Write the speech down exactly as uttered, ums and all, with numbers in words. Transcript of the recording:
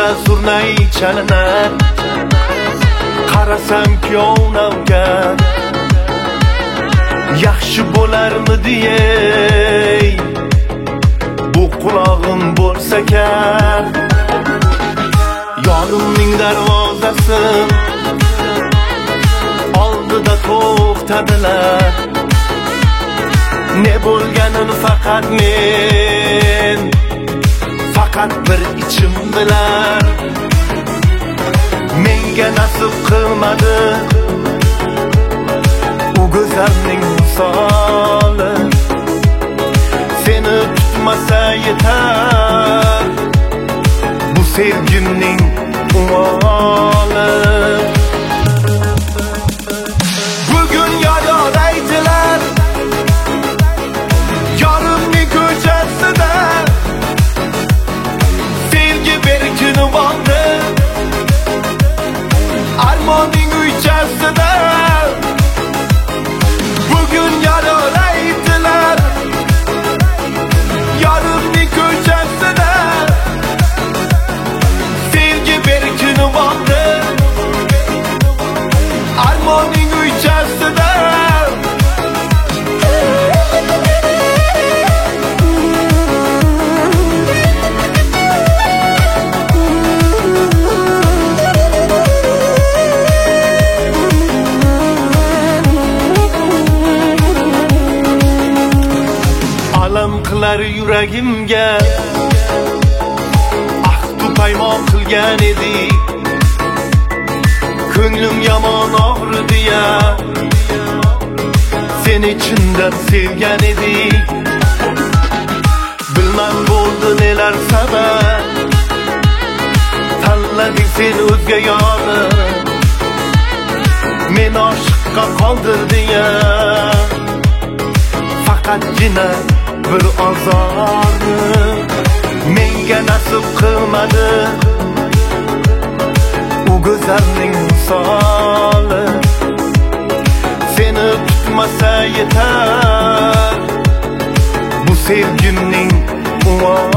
yo'lda zurnay chalinar. Qarasam kuyovnamga yaxshi bo'larmidi ey, bu qulog'im bo'lsa kar. Yorimning darvozasi oldida to'xtadilar. Ne bo'lganini faqat men, faqat bir ichim bilar. Menga nasib qilmadi u go'zalning misoli. Seni tutmasa yetar bu sevgimning umoli. Bugun yod aytilar yorimning ko'chasida, sevgi berkini bo'ldi armoning uychasida. Bugun yod aytilar yorimning ko'chasida, sevgi berkini bo'ldi armoning uychasida. Alam qilar yuragimga ahdu paymon qilgan edik. Ko'nglim yomon og'ridi ya, seni chindan sevgan edik. Bilmam bo'ldi nelar sabab, tanlading sen o'zga yorni. Men oshiqqa qoldirding ya, faqatgina bir azorni. Menga nasib qilmadi u go'zalning misoli. Seni tutmasa yetar bu sevgimning umoli.